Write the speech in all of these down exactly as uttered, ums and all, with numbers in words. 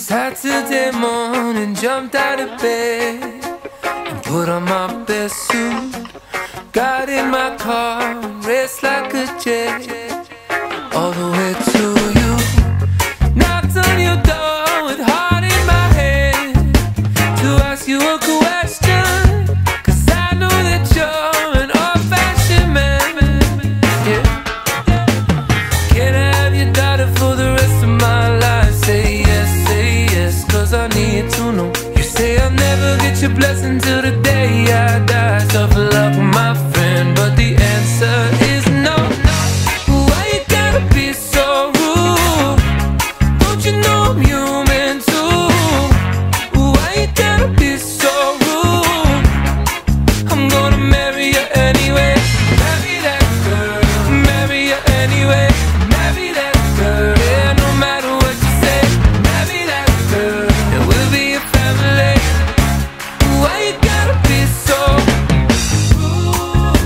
Saturday morning, jumped out of bed and put on my best suit. Got in my car and raced like a jet all the way to you. Knocked on your door with heart in my head to ask you a question, 'cause I know that you're an old-fashioned man. Yeah. Can I have your daughter for the rest of my life? Say yes, say yes, 'cause I need to know. You say I'll never get your blessing till the day I die. Tough luck, my friend, but the answer is no. Why you gotta be so rude? Don't you know I'm human too? Why you gotta be so rude? I'm gonna marry you anyway. Marry that girl, marry you anyway. Marry that girl, yeah, no matter what you say. Marry that girl, and we'll be a family. Why you gotta be so rude?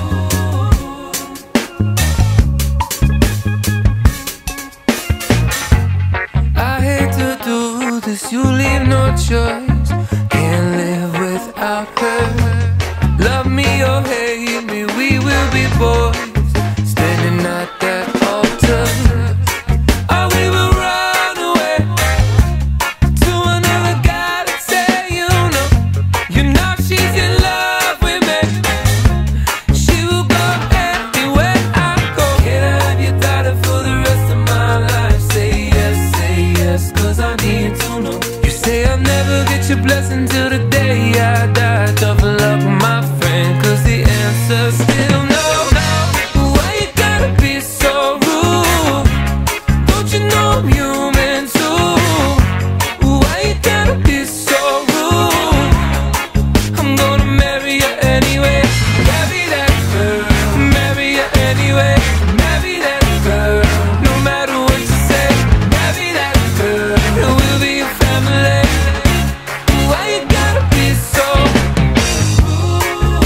I hate to do this, you leave no choice. Can't live without her. Love me or hate me, we will be boys, standing at that altar. Or we will run away to another guy that say you know. You know she's in love with me. She will go anywhere I go. Can I have your daughter for the rest of my life? Say yes, say yes, 'cause I need to know. You say I'll never get your blessing till the day I die. Tough luck, my friend, 'cause the answer's still no. Why you gotta be so rude? Don't you know I'm human too? Why you gotta be so rude? I'm gonna marry you anyway. Marry that girl, marry you anyway. Marry that girl, no matter what you say. Marry that girl, and we'll be a family. Why you gotta be so rude?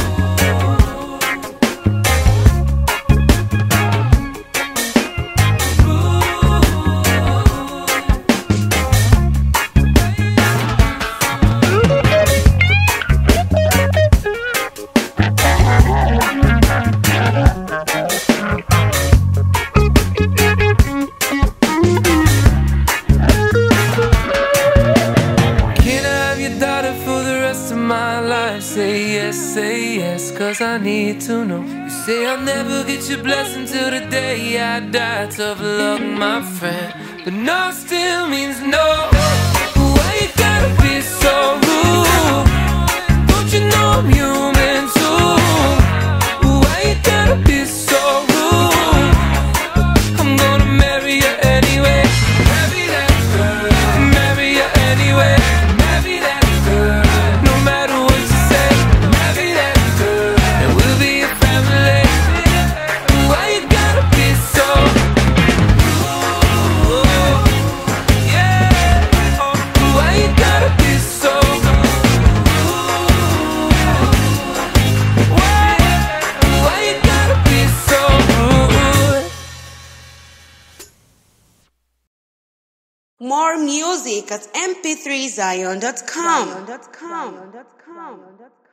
Can I have your daughter for the rest of my life? Say yes, say yes, 'cause I need to know. You say I'll never get your blessing till the day I die. Tough luck, my friend, but no still means no. Why you gotta be so rude? Don't you know I'm human too? Why you gotta be so rude? I'm gonna marry you anyway. Marry that girl, marry you anyway. Marry that girl, no matter what you say. Marry that girl, and we'll be a family. Why you gotta be so rude? Yeah. Why you gotta be so rude? Why? Why you gotta be so rude? More music at m p three zion dot com.